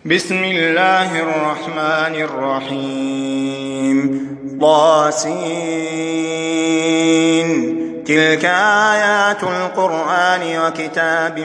بسم الله الرحمن الرحيم طاسين تلك آيات القرآن وكتاب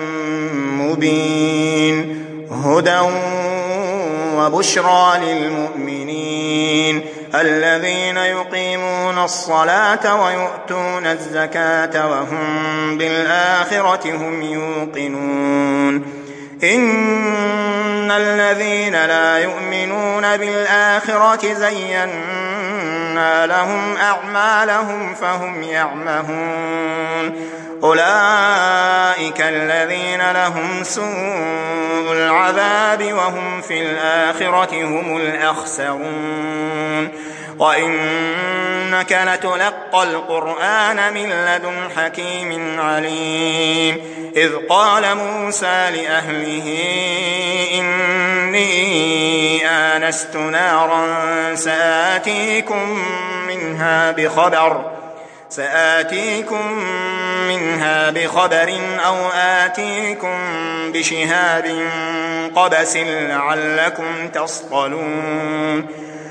مبين هدى وبشرى للمؤمنين الذين يقيمون الصلاة ويؤتون الزكاة وهم بالآخرة هم يوقنون إن الذين لا يؤمنون بالآخرة زينا لهم أعمالهم فهم يعمهون أولئك الذين لهم سوء العذاب وهم في الآخرة هم الأخسرون وإنك لتلقى القرآن من لدن حكيم عليم إذ قال موسى لأهله إني آنست نارا سآتيكم منها بخبر أو آتيكم بشهاب قبس لعلكم تصطلون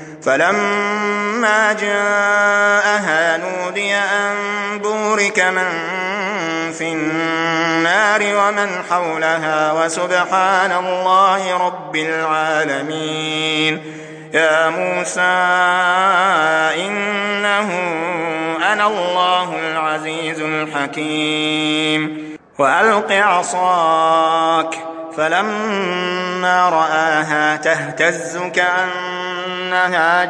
فلما جاءها نودي أن بورك من في النار ومن حولها وسبحان الله رب العالمين يا موسى إنه أنا الله العزيز الحكيم وألق عصاك فلما رآها تهتز كأنها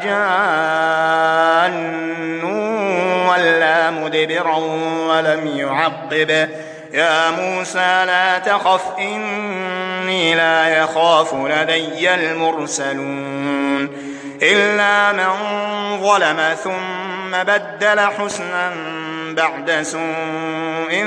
جان ولا مدبرا ولم يعقب يا موسى لا تخف إني لا يخاف لدي المرسلون إلا من ظلم ثم بدل حسنا بعد سوء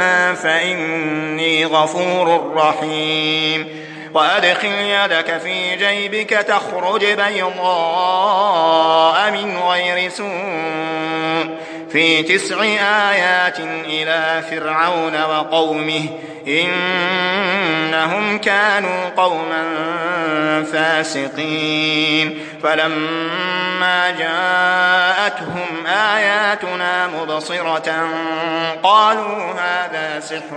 فإني غفور رحيم وأدخل يدك في جيبك تخرج بيضاء من غير سوء في 9 آيات إلى فرعون وقومه إنهم كانوا قوما فاسقين فلما جاءتهم آياتنا مبصرة قالوا هذا سحر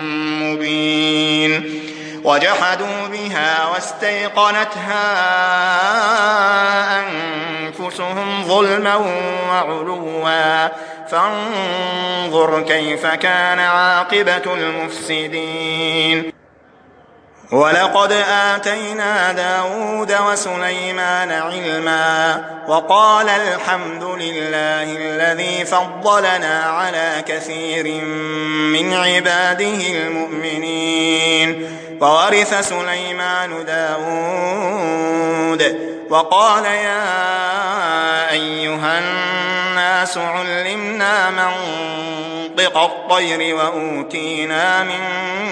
مبين وجحدوا بها واستيقنتها أنفسهم ظلما وعلوا فانظر كيف كان عاقبة المفسدين ولقد آتينا داود وسليمان علما وقال الحمد لله الذي فضلنا على كثير من عباده المؤمنين وورث سليمان داود وقال يا أيها الناس علمنا منطق الطير وأوتينا من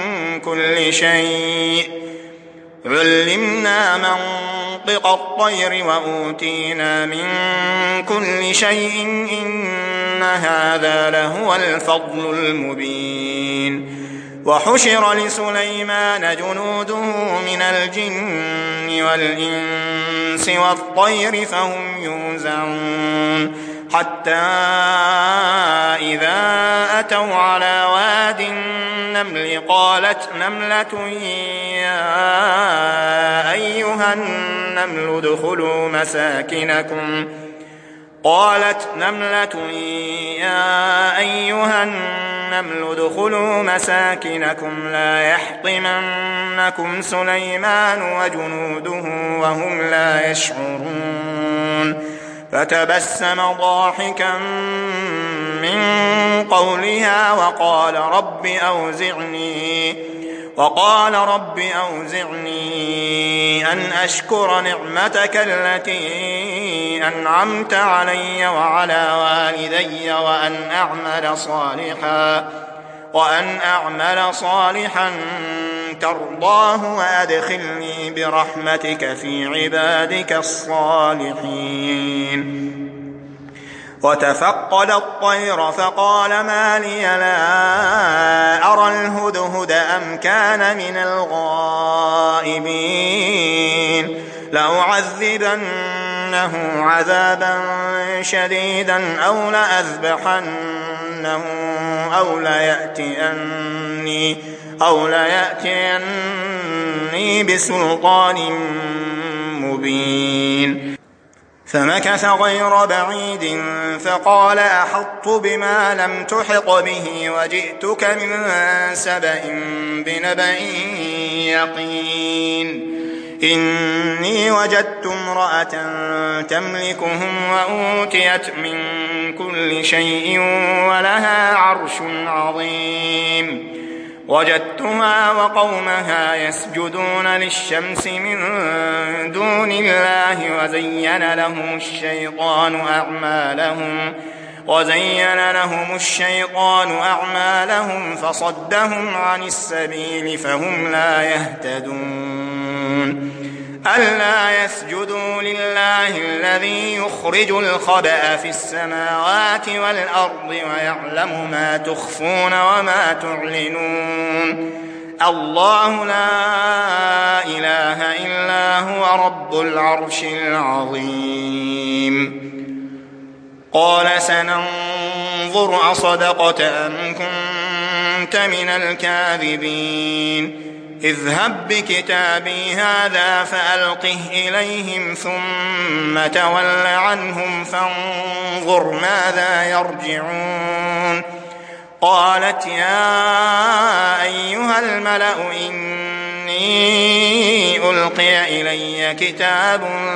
كل شيء إن هذا لهو الفضل المبين وحشر لسليمان جنوده من الجن والإنس والطير فهم يوزعون حتى إذا أتوا على واد النمل قالت نملة يا أيها النمل ادخلوا مساكنكم لا يحطمنكم سليمان وجنوده وهم لا يشعرون فتبسم ضاحكا من قولها وقال رب أوزعني أن أشكر نعمتك التي أنعمت علي وعلى والدي وأن أعمل صالحا ترضاه وأدخلني برحمتك في عبادك الصالحين وتفقد الطير فقال ما لي لا أرى الهدهد أم كان من الغائبين لأعذبنه عذابا شديدا أو لأذبحنه أو ليأتيني بسلطان مبين. فمكث غير بعيد فقال أحطت بما لم تحط به وجئتك من سبأ بنبأ يقين. إني وجدت امرأة تملكهم وأوتيت من كل شيء ولها عرش عظيم. وجدتها وقومها يسجدون للشمس من دون الله وزين لهم الشيطان أعمالهم فصدهم عن السبيل فهم لا يهتدون. ألا يسجدوا لله الذي يخرج الخبأ في السماوات والأرض ويعلم ما تخفون وما تعلنون. الله لا إله إلا هو رب العرش العظيم. قال سننظر أصدقت أم كنت من الكاذبين. اذهب بكتابي هذا فألقه إليهم ثم تول عنهم فانظر ماذا يرجعون. قالت يا أيها الملأ إني ألقي إلي كتاب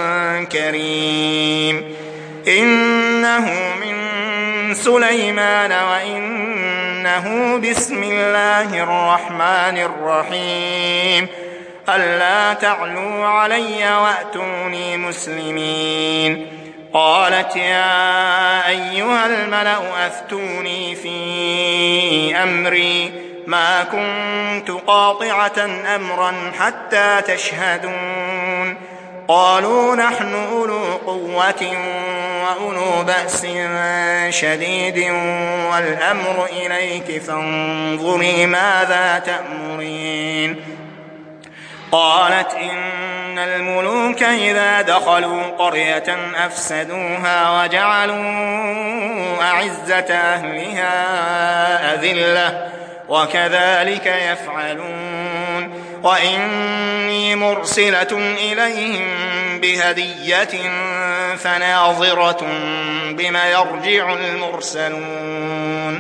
كريم إنه من سليمان وإنه بسم الله الرحمن الرحيم ألا تعلوا علي وأتوني مسلمين. قالت يا أيها الملأ أفتوني في أمري ما كنت قاطعة أمرا حتى تشهدون. قالوا نحن أولو قوة وأولو بأس شديد والأمر إليك فانظري ماذا تأمرين. قالت إن الملوك إذا دخلوا قرية أفسدوها وجعلوا أعزة أهلها أذلة وكذلك يفعلون. وإني مرسلة إليهم بهدية فناظرة بما يرجع المرسلون.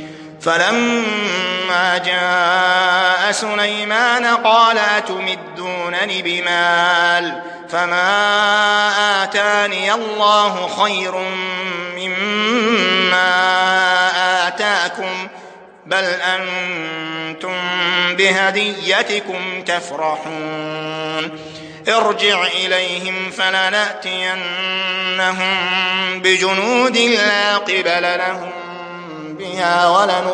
فلما جاء سليمان قال أتمدونني بمال فما آتاني الله خير مما آتاكم بل أنتم بهديتكم تفرحون. ارجع إليهم فلنأتينهم بجنود لا قبل لهم بها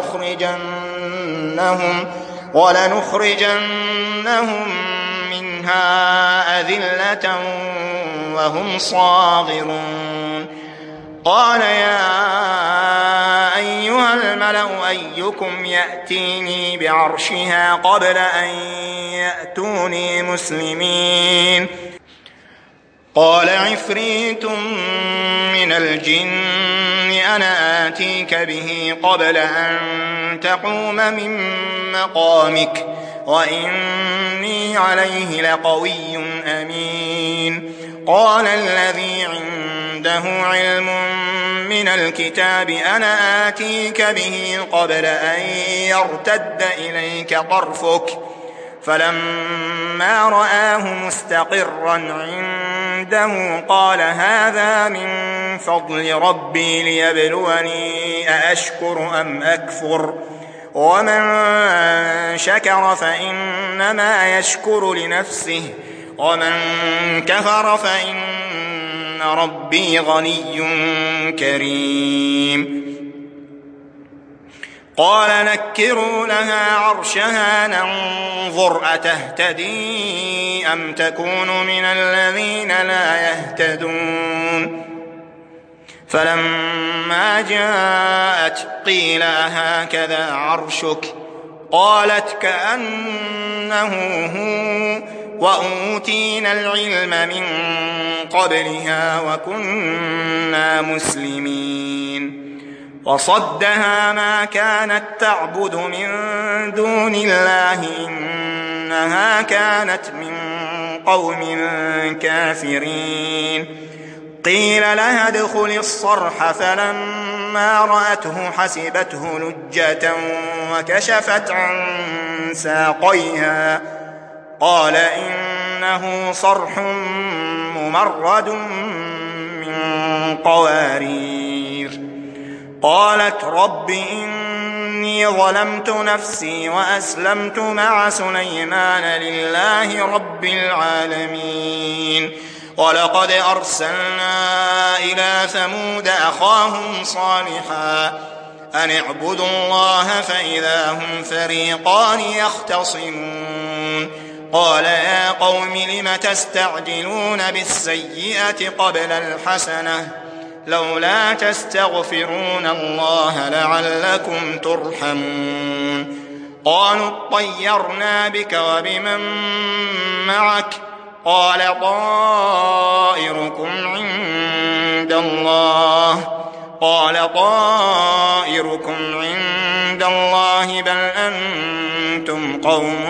ولنخرجنهم منها أذلة وهم صاغرون. قال يا أيها الملأ أيكم يأتيني بعرشها قبل أن يأتوني مسلمين. قال عفريت من الجن أنا آتيك به قبل أن تقوم من مقامك وإني عليه لقوي أمين. قال الذي عنده علم من الكتاب أنا آتيك به قبل أن يرتد إليك طرفك فلما رآه مستقرا عنده قال هذا من فضل ربي ليبلوني أأشكر أم أكفر ومن شكر فإنما يشكر لنفسه ومن كفر فإن ربي غني كريم. قال نكروا لها عرشها ننظر أتهتدي أم تكون من الذين لا يهتدون. فلما جاءت قيل هكذا عرشك قالت كأنه هو وأوتينا العلم من قبلها وكنا مسلمين وصدها ما كانت تعبد من دون الله إنها كانت من قوم كافرين قيل لها ادخل الصرح فلما رأته حسبته لجة وكشفت عن ساقيها قال إنه صرح ممرد من قوارير قالت رب إني ظلمت نفسي وأسلمت مع سليمان لله رب العالمين ولقد أرسلنا إلى ثمود أخاهم صالحا أن اعبدوا الله فإذا هم فريقان يختصمون قال يا قوم لم تستعجلون بالسيئة قبل الحسنة لولا تستغفرون الله لعلكم ترحمون قالوا اطيرنا بك وبمن معك قال طائركم عند الله بل أنتم قوم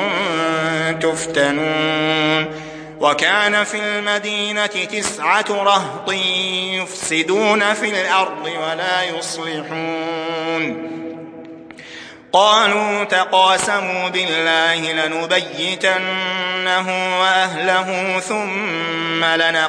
تفتنون وكان في المدينة 9 رهط يفسدون في الأرض ولا يصلحون قالوا تقاسموا بالله لنبيتنه وأهله ثم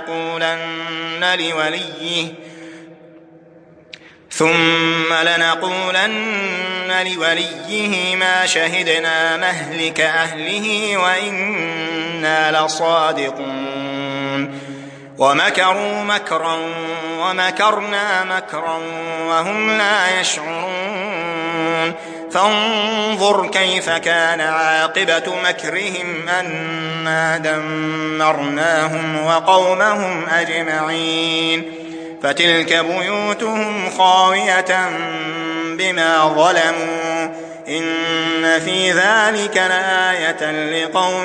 لنقولن لوليه ما شهدنا مهلك أهله وإنا لصادقون ومكروا مكرا ومكرنا مكرا وهم لا يشعرون فانظر كيف كان عاقبة مكرهم أنا دمرناهم وقومهم أجمعين فتلك بيوتهم خاوية بما ظلموا إن في ذلك لآية لقوم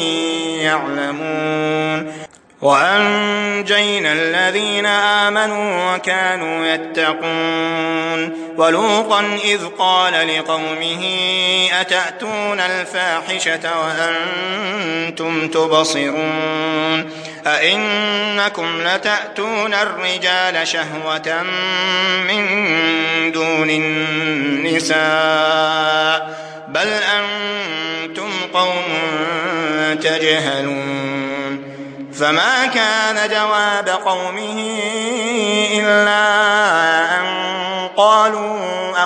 يعلمون وأنجينا الذين آمنوا وكانوا يتقون ولوطا إذ قال لقومه أتأتون الفاحشة وأنتم تبصرون أئنكم لتأتون الرجال شهوة من دون النساء بل أنتم قوم تجهلون فما كان جواب قومه إلا أن قالوا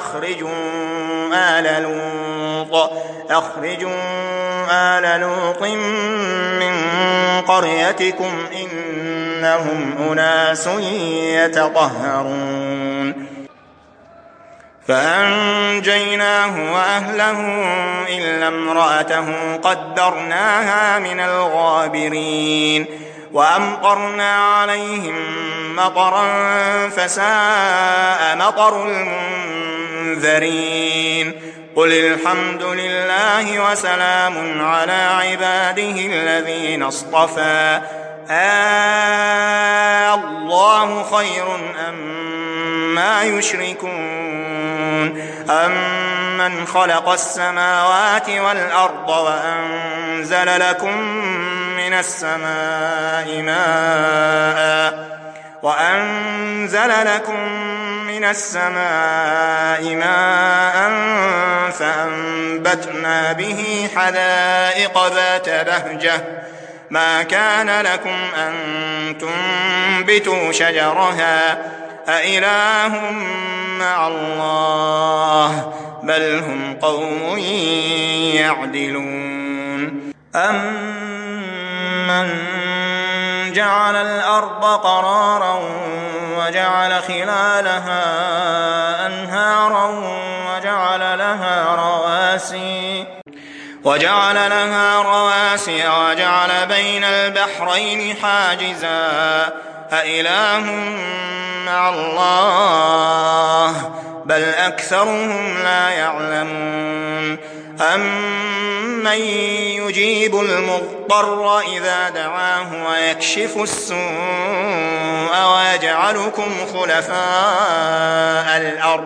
أخرجوا آل لوط من قريتكم إنهم أناس يتطهرون فأنجيناه وأهله إلا امرأته قدرناها من الغابرين وأمطرنا عليهم مطرا فساء مطر المنذرين قل الحمد لله وسلام على عباده الذين اصطفى الله خير أما يشركون أمن خلق السماوات والأرض وأنزل لكم من السماء ماء فأنبتنا به حدائق ذات بهجة ما كان لكم أن تنبتوا شجرها أإله مع الله بل هم قوم يعدلون أمن جعل الأرض قرارا وجعل خلالها أنهارا وجعل لها رواسي وجعل بين البحرين حاجزا أإله مع الله بل أكثرهم لا يعلمون أمن يجيب المضطر إذا دعاه ويكشف السوء ويجعلكم خلفاء الأرض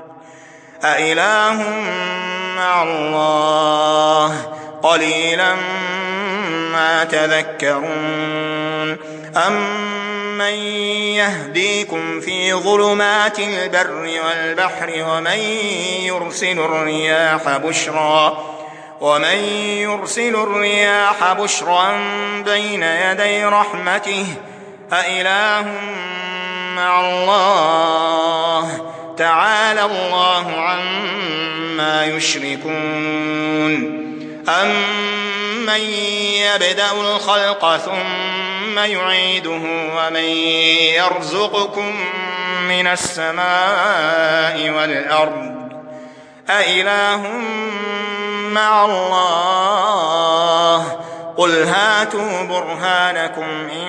أإله مع الله قليلا ما تذكرون أمن يهديكم في ظلمات البر والبحر ومن يرسل الرياح بشرا بين يدي رحمته أإله مع الله تعالى الله عما يشركون أمن يبدأ الخلق ثم يعيده ومن يرزقكم من السماء والأرض أإله مع الله قل هاتوا برهانكم إن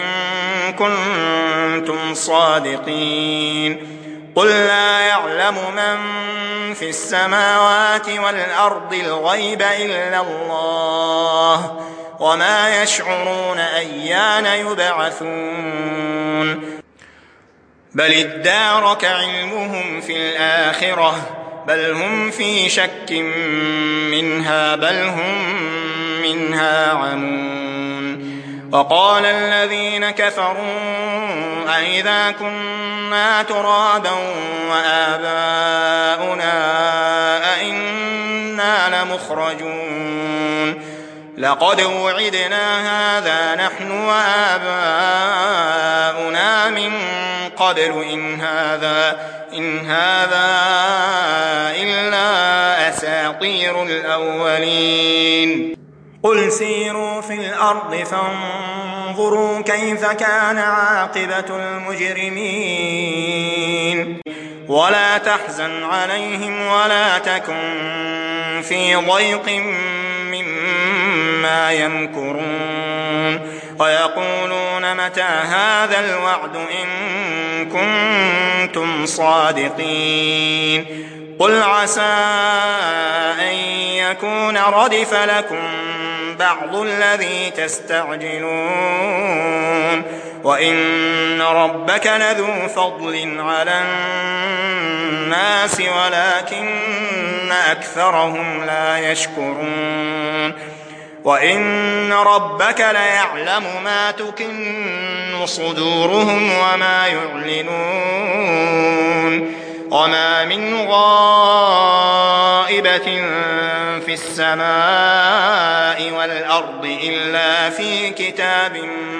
كنتم صادقين قل لا يعلم من في السماوات والأرض الغيب إلا الله وما يشعرون أيان يبعثون بل ادارك علمهم في الآخرة بل هم في شك منها بل هم منها عمون وقال الذين كفروا أئذا كنا ترابا وآباؤنا أئنا لمخرجون لقد وعدنا هذا نحن وآباؤنا من قبل إن هذا إلا أساطير الأولين قل سيروا في الأرض فانظروا كيف كان عاقبة المجرمين ولا تحزن عليهم ولا تكن في ضيق مما يمكرون ويقولون متى هذا الوعد إن كنتم صادقين قل عسى أن يكون ردف لكم بعض الذي تستعجلون وإن ربك لذو فضل على الناس ولكن أكثرهم لا يشكرون وإن ربك ليعلم ما تكن صدورهم وما يعلنون وما من غائبة في السماء والأرض إلا في كتاب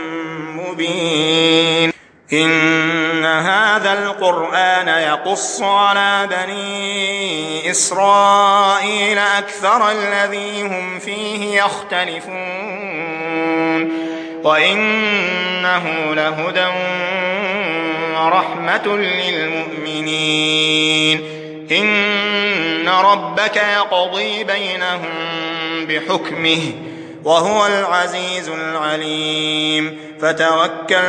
مبين إن هذا القرآن يقص على بني إسرائيل أكثر الذي هم فيه يختلفون وإنه لهدى ورحمة للمؤمنين إن ربك يقضي بينهم بحكمه وهو العزيز العليم فتوكل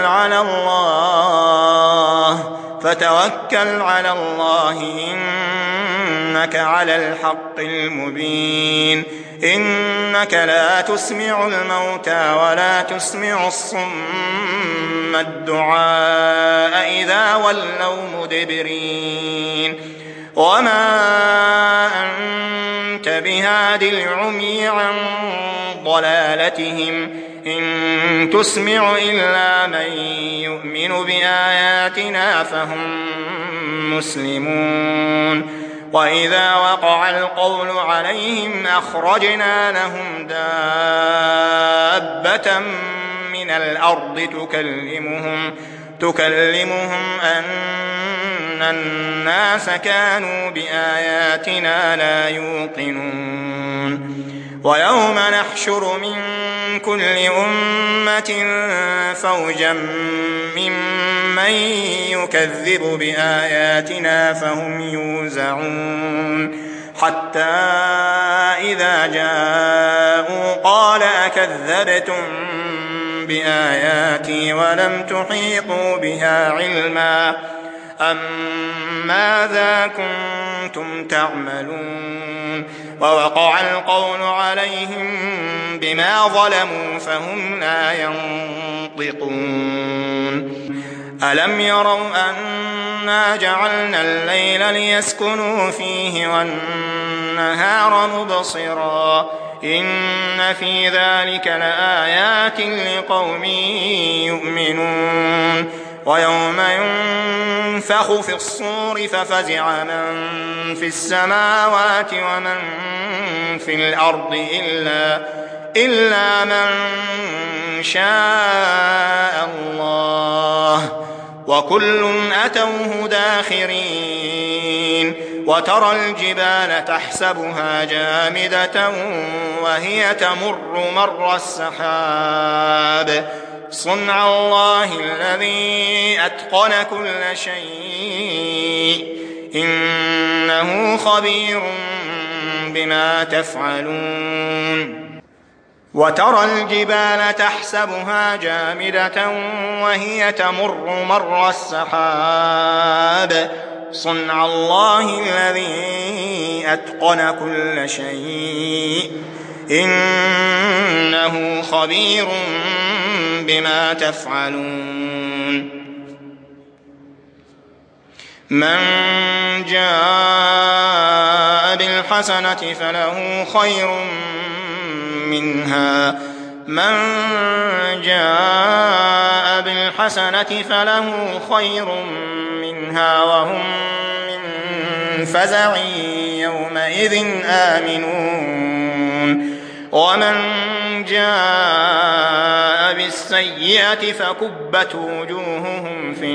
على الله إنك على الحق المبين إنك لا تسمع الموتى ولا تسمع الصم الدعاء إذا ولوا مدبرين وما أنت بهاد العمي عن ضلالتهم إن تسمع إلا من يؤمن بآياتنا فهم مسلمون وإذا وقع القول عليهم أخرجنا لهم دابة من الأرض تكلمهم أن الناس كانوا بآياتنا لا يوقنون ويوم نحشر من كل أمة فوجا ممن يكذب بآياتنا فهم يوزعون حتى إذا جاءوا قال أكذبتم بآياتي ولم تحيطوا بها علما أم ماذا كنتم تعملون ووقع القول عليهم بما ظلموا فهم لا ينطقون ألم يروا أنا جعلنا الليل ليسكنوا فيه والنهار مبصرا إن في ذلك لآيات لقوم يؤمنون ويوم ينفخ في الصور ففزع من في السماوات ومن في الأرض إلا من شاء الله وكل أتوه داخرين وترى الجبال تحسبها جامدة وهي تمر مر السحاب صنع الله الذي أتقن كل شيء إنه خبير بما تفعلون وترى الجبال تحسبها جامدة وهي تمر مر السحاب صنع الله الذي أتقن كل شيء إنه خبير بما تفعلون من جاء بالحسنة فله خير منها وهم من فزع يومئذ آمنون ومن جاء بالسيئة فكبت وجوههم في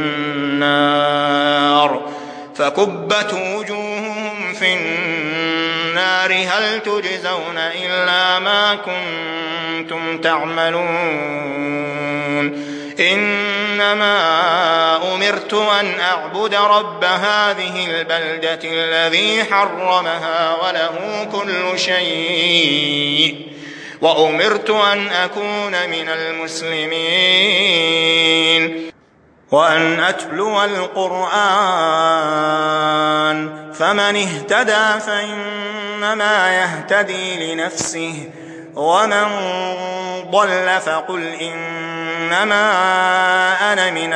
النار هل تجزون إلا ما كنتم تعملون إنما أمرت أن أعبد رب هذه البلدة الذي حرمها وله كل شيء وأمرت أن أكون من المسلمين وأن أتلو القرآن فمن اهتدى فإنما يهتدي لنفسه ومن ضل فقل إنما أنا من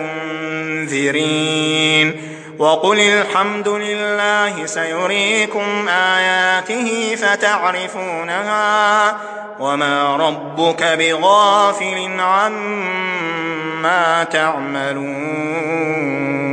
المنذرين وقل الحمد لله سيريكم آياته فتعرفونها وما ربك بغافل عما تعملون